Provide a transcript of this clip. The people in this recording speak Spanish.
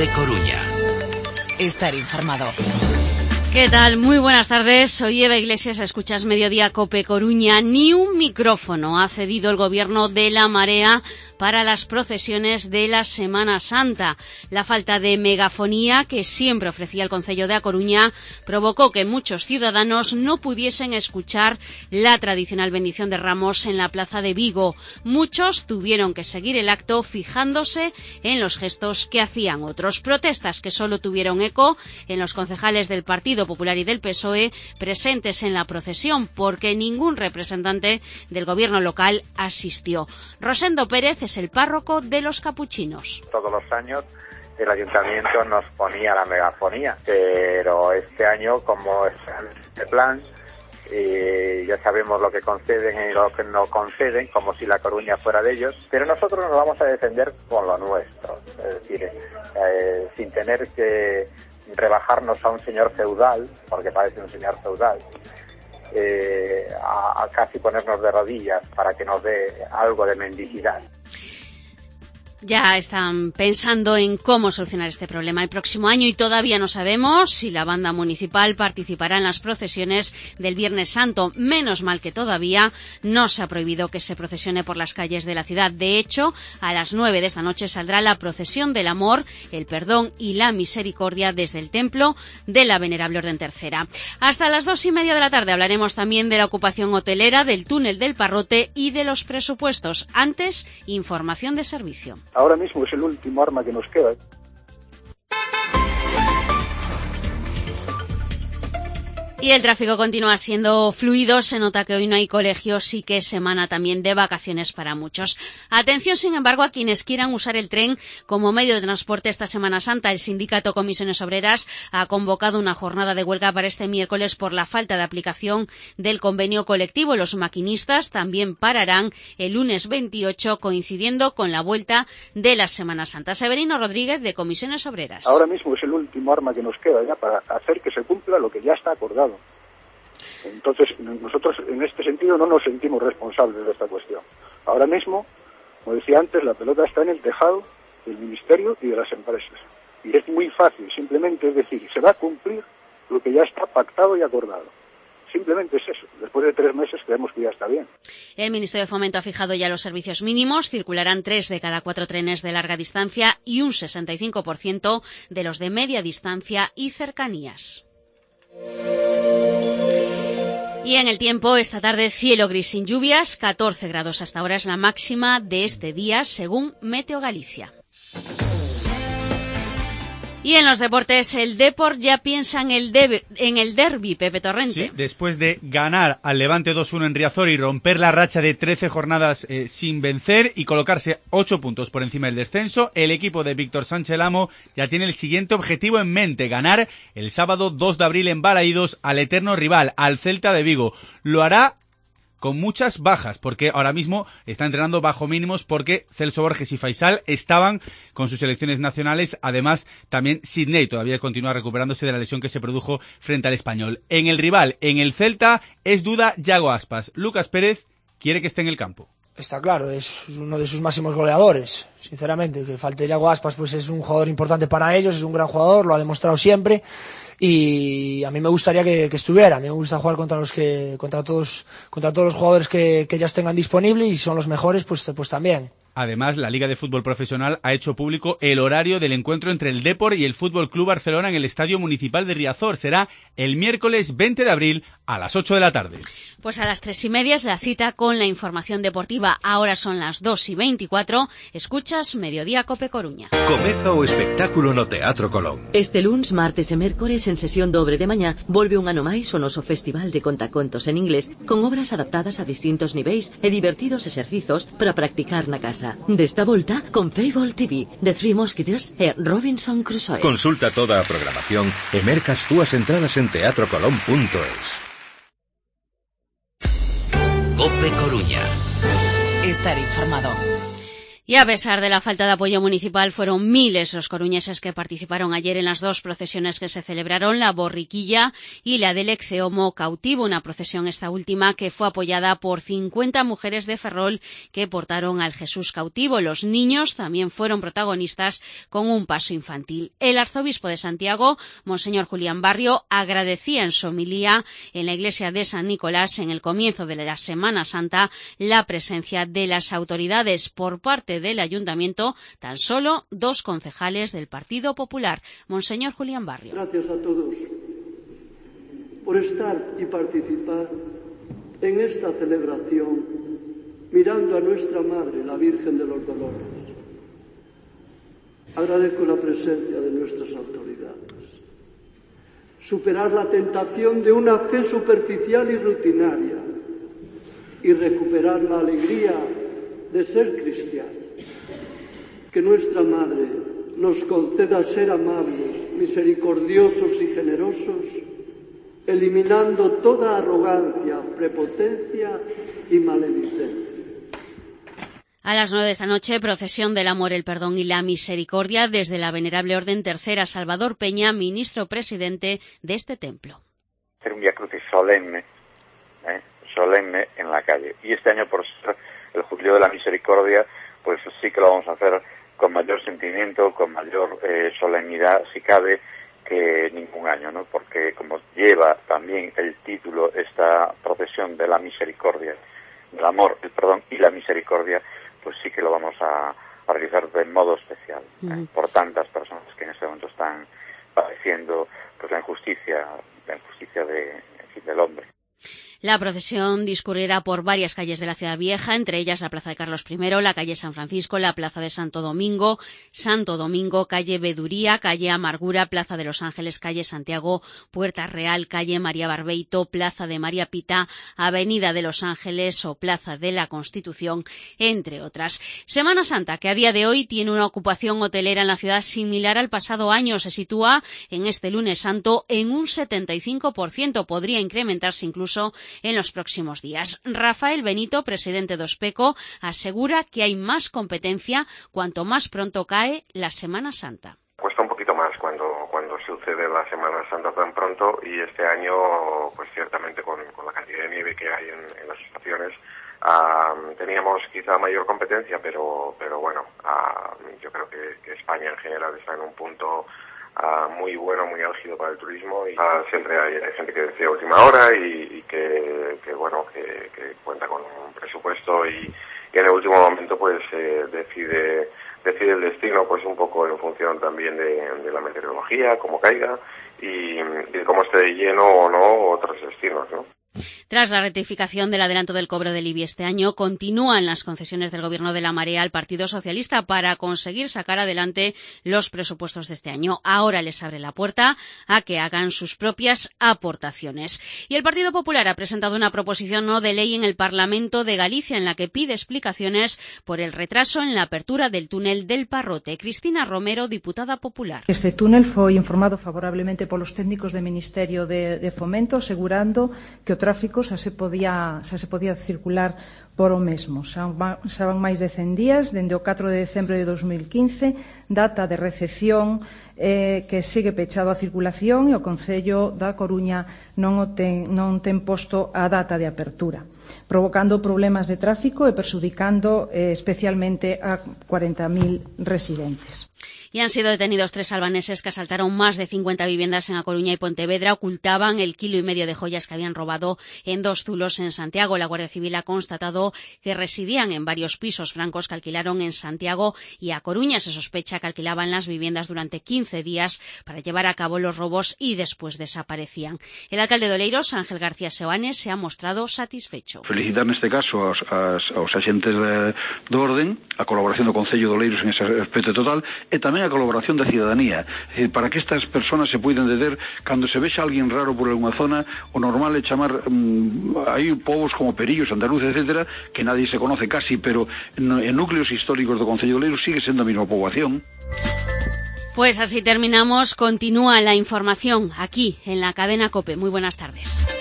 COPE Coruña. Estar informado. ¿Qué tal? Muy buenas tardes. Soy Eva Iglesias, escuchas Mediodía COPE Coruña. Ni un micrófono ha cedido el gobierno de La Marea para las procesiones de la Semana Santa. La falta de megafonía que siempre ofrecía el Concello de A Coruña provocó que muchos ciudadanos no pudiesen escuchar la tradicional bendición de Ramos en la plaza de Vigo. Muchos tuvieron que seguir el acto fijándose en los gestos que hacían otros. Protestas que solo tuvieron eco en los concejales del Partido Popular y del PSOE presentes en la procesión, porque ningún representante del gobierno local asistió. Rosendo Pérez es el párroco de los Capuchinos. Todos los años el ayuntamiento nos ponía la megafonía, pero este año, como es este plan, ya sabemos lo que conceden y lo que no conceden, como si La Coruña fuera de ellos, pero nosotros nos vamos a defender con lo nuestro, es decir, sin tener que rebajarnos a un señor feudal, porque parece un señor feudal, a casi ponernos de rodillas para que nos dé algo de mendicidad. Ya están pensando en cómo solucionar este problema el próximo año y todavía no sabemos si la banda municipal participará en las procesiones del Viernes Santo. Menos mal que todavía no se ha prohibido que se procesione por las calles de la ciudad. De hecho, a las 9 de esta noche saldrá la procesión del amor, el perdón y la misericordia desde el templo de la Venerable Orden Tercera. Hasta las 2:30 de la tarde hablaremos también de la ocupación hotelera, del túnel del Parrote y de los presupuestos. Antes, información de servicio. Ahora mismo es el último arma que nos queda. Y el tráfico continúa siendo fluido, se nota que hoy no hay colegios y que es semana también de vacaciones para muchos. Atención, sin embargo, a quienes quieran usar el tren como medio de transporte esta Semana Santa. El sindicato Comisiones Obreras ha convocado una jornada de huelga para este miércoles por la falta de aplicación del convenio colectivo. Los maquinistas también pararán el lunes 28, coincidiendo con la vuelta de la Semana Santa. Severino Rodríguez, de Comisiones Obreras. Ahora mismo es el último arma que nos queda ya para hacer que se cumpla lo que ya está acordado. Entonces, nosotros en este sentido no nos sentimos responsables de esta cuestión. Ahora mismo, como decía antes, la pelota está en el tejado del Ministerio y de las empresas. Y es muy fácil, simplemente es decir, se va a cumplir lo que ya está pactado y acordado. Simplemente es eso. Después de 3 meses creemos que ya está bien. El Ministerio de Fomento ha fijado ya los servicios mínimos. Circularán 3 de cada 4 trenes de larga distancia y un 65% de los de media distancia y cercanías. Y en el tiempo, esta tarde cielo gris sin lluvias, 14 grados hasta ahora es la máxima de este día, según Meteo Galicia. Y en los deportes, el Depor ya piensa en el derbi, Pepe Torrente. Sí, después de ganar al Levante 2-1 en Riazor y romper la racha de 13 jornadas sin vencer y colocarse 8 puntos por encima del descenso, el equipo de Víctor Sánchez Lamo ya tiene el siguiente objetivo en mente: ganar el sábado 2 de abril en Balaídos al eterno rival, al Celta de Vigo. Lo hará con muchas bajas, porque ahora mismo está entrenando bajo mínimos porque Celso Borges y Faisal estaban con sus selecciones nacionales. Además, también Sidney todavía continúa recuperándose de la lesión que se produjo frente al Español. En el rival, en el Celta, es duda Yago Aspas. Lucas Pérez quiere que esté en el campo. Está claro, es uno de sus máximos goleadores, sinceramente. Que falte Yago Aspas, pues es un jugador importante para ellos, es un gran jugador, lo ha demostrado siempre. Y a mí me gustaría que estuviera. A mí me gusta jugar contra todos los jugadores que ellas tengan disponibles, y son los mejores, pues también. Además, la Liga de Fútbol Profesional ha hecho público el horario del encuentro entre el Depor y el Fútbol Club Barcelona en el Estadio Municipal de Riazor. Será el miércoles 20 de abril a las 8 de la tarde. Pues a las 3:30 es la cita con la información deportiva. Ahora son las 2:24. Escuchas Mediodía Cope Coruña. Comeza o espectáculo no Teatro Colón. Este luns, martes e mércores en sesión dobre de mañá volve un ano máis o noso Festival de Contacontos en inglés, con obras adaptadas a distintos niveis e divertidos exercizos para practicar na casa. Desta volta, con Fable TV, The Three Musketeers e Robinson Crusoe. Consulta toda a programación e merca as túas entradas en teatrocolón.es. Cope Coruña. Estar informado. Y a pesar de la falta de apoyo municipal, fueron miles los coruñeses que participaron ayer en las dos procesiones que se celebraron, la Borriquilla y la del Exeomo Cautivo, una procesión esta última que fue apoyada por 50 mujeres de Ferrol que portaron al Jesús cautivo. Los niños también fueron protagonistas con un paso infantil. El arzobispo de Santiago, Monseñor Julián Barrio, agradecía en su homilía en la iglesia de San Nicolás en el comienzo de la Semana Santa la presencia de las autoridades por parte del Ayuntamiento, tan solo 2 concejales del Partido Popular. Monseñor Julián Barrio. Gracias a todos por estar y participar en esta celebración mirando a nuestra Madre, la Virgen de los Dolores. Agradezco la presencia de nuestras autoridades. Superar la tentación de una fe superficial y rutinaria y recuperar la alegría de ser cristiano. Que nuestra Madre nos conceda ser amables, misericordiosos y generosos, eliminando toda arrogancia, prepotencia y maledicencia. A las 9 de esta noche, procesión del amor, el perdón y la misericordia desde la Venerable Orden Tercera. Salvador Peña, ministro presidente de este templo. Ser un Vía Crucis solemne, solemne en la calle. Y este año, por ser el Jubileo de la Misericordia, pues sí que lo vamos a hacer con mayor sentimiento, con mayor solemnidad, si cabe, que ningún año, ¿no? Porque como lleva también el título esta procesión de la misericordia, del amor, el perdón y la misericordia, pues sí que lo vamos a realizar de modo especial, por tantas personas que en este momento están padeciendo pues la injusticia del hombre. La procesión discurrirá por varias calles de la Ciudad Vieja, entre ellas la Plaza de Carlos I, la calle San Francisco, la Plaza de Santo Domingo, calle Veduría, calle Amargura, Plaza de los Ángeles, calle Santiago, Puerta Real, calle María Barbeito, Plaza de María Pita, Avenida de los Ángeles o Plaza de la Constitución, entre otras. Semana Santa, que a día de hoy tiene una ocupación hotelera en la ciudad similar al pasado año, se sitúa en este lunes santo en un 75%, podría incrementarse incluso en los próximos días. Rafael Benito, presidente de Ospeco, asegura que hay más competencia cuanto más pronto cae la Semana Santa. Cuesta un poquito más cuando sucede la Semana Santa tan pronto, y este año, pues ciertamente con la cantidad de nieve que hay en las estaciones, teníamos quizá mayor competencia, pero bueno, yo creo que España en general está en un punto muy bueno, muy álgido para el turismo, y siempre hay gente que decide a última hora y que cuenta con un presupuesto y en el último momento pues decide el destino pues un poco en función también de la meteorología, cómo caiga y de cómo esté lleno o no otros destinos, ¿no? Tras la rectificación del adelanto del cobro del IBI este año, continúan las concesiones del Gobierno de la Marea al Partido Socialista para conseguir sacar adelante los presupuestos de este año. Ahora les abre la puerta a que hagan sus propias aportaciones. Y el Partido Popular ha presentado una proposición no de ley en el Parlamento de Galicia en la que pide explicaciones por el retraso en la apertura del túnel del Parrote. Cristina Romero, diputada popular. Este túnel foi informado favorablemente polos técnicos do Ministerio de Fomento, asegurando que o tráfico xa se podía circular por o mesmo. Xa van máis de 100 días, dende o 4 de decembro de 2015, data de recepción que sigue pechado a circulación, e o Concello da Coruña non ten posto a data de apertura, provocando problemas de tráfico e perxudicando especialmente a 40.000 residentes. Y han sido detenidos 3 albaneses que asaltaron más de 50 viviendas en A Coruña y Pontevedra. Ocultaban el 1,5 kilos de joyas que habían robado en 2 zulos en Santiago. La Guardia Civil ha constatado que residían en varios pisos francos que alquilaron en Santiago y A Coruña. Se sospecha que alquilaban las viviendas durante 15 días para llevar a cabo los robos y después desaparecían. El alcalde de Oleiros, Ángel García Seoane, se ha mostrado satisfecho. Felicitar neste caso aos axentes do orden, a colaboración do Concello de Oleiros en ese aspecto total, e tamén a colaboración da cidadanía, para que estas personas se poidan deter cando se vexa alguén raro por alguna zona. O normal é chamar hai povos como Perillos, Andaluz, etcétera, que nadie se conoce casi, pero en núcleos históricos do Concello de Oleiros sigue sendo a mesma poboación. Pues así terminamos. Continúa la información aquí en la cadena COPE. Muy buenas tardes.